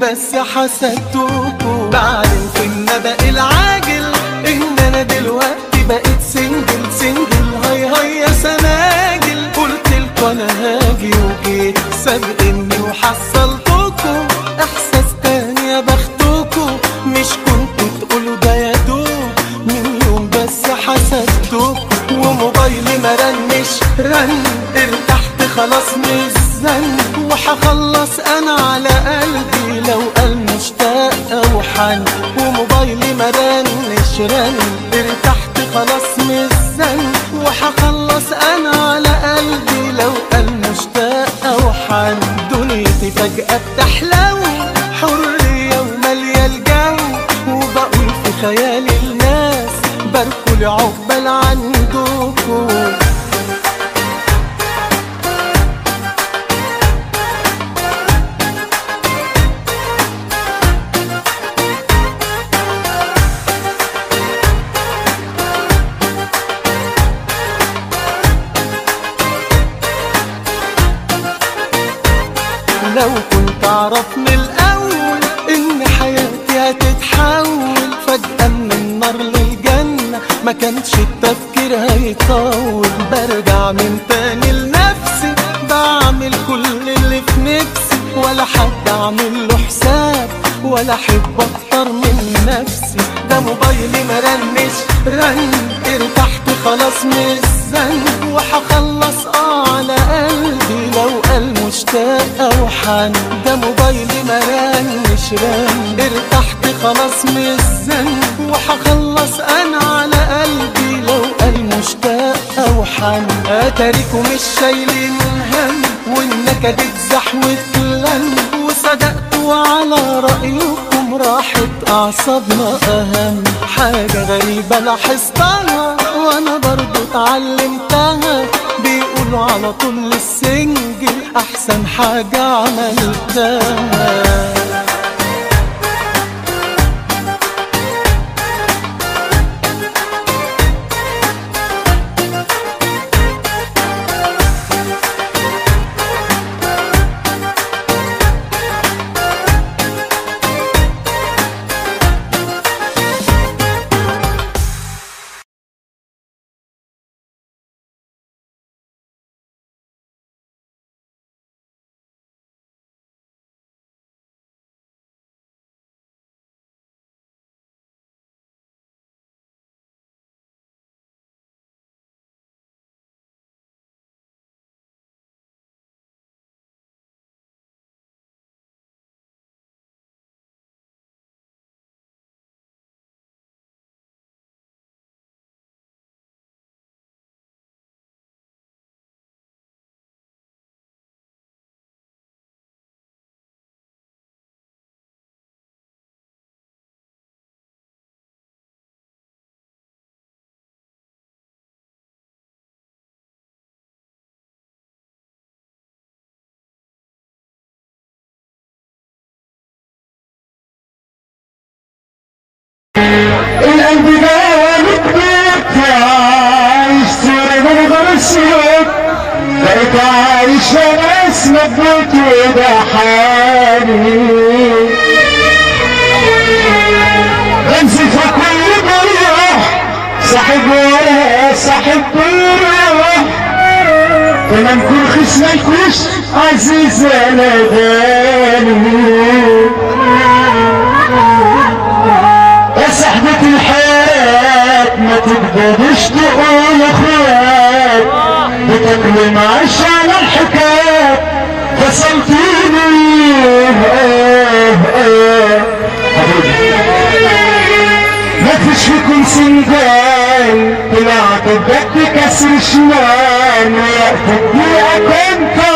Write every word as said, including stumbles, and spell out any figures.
بس حسدتكوا. بعدين في النبأ العاجل ان انا دلوقتي بقيت سنجل سنجل. هاي هاي يا سناجل قلتلكوا انا هاجي وجيت سابقني وحصلتكوا. احساس تاني يا بختكوا، مش كنتوا تقولوا ده يا دوب من يوم بس حسدتكوا. وموبايلي مرنش رن، ارتحت خلاص مش زن. وحخلص انا على قلبي لو قال مشتاق او حن. وموبايلي مرنش رن، ارتحت خلاص مش زن. وحخلص انا على قلبي لو قال مشتاق او حن. دنيتي فجأة بتحلو حرية ومالية الجو، وبقول في خيالي الناس باركولي عقبال عندكوا. لو كنت اعرف من الاول ان حياتي هتتحول فجأة من النار للجنة، ما كانش التفكير هيطول. برجع من تاني لنفسي، بعمل كل اللي في نفسي، ولا حد اعمل له حساب ولا احب اكتر من نفسي. ده موبايلي مرنش رن، ارتحت خلاص مش زن. وحخلص اه على قلبي لو قال مشتاق او حن. ده موبايلي مرنش رن، ارتحت خلاص مش زن. وحخلص انا على قلبي لو قال مشتاق او حن. اتاريكوا مش شايلين هم، والنكد اتزاح واتلم. وصدقتوا على رأيكم راحت اعصابنا اهم. حاجة غريبة لاحظتها وانا برضو اتعلمتها، بيقولوا على طول السنجل احسن حاجة عملتها. القلب جالك بيرتاح يشتري من غرسك، بقيت عايش وانا اسمك بيت وده حالي. بنزل في كل بروح صاحب ولا صاحب بروح، كمان كل خش مالكوش عزيز انا غالي. صاحبة الحياة ما تقدرش تقول اخوات، بتاكلوا معاش على الحكاية فصلتيني. اه اه ما فيش فيكم سندان، طلعت بجد كسر شمال وقت الدقيقة كنت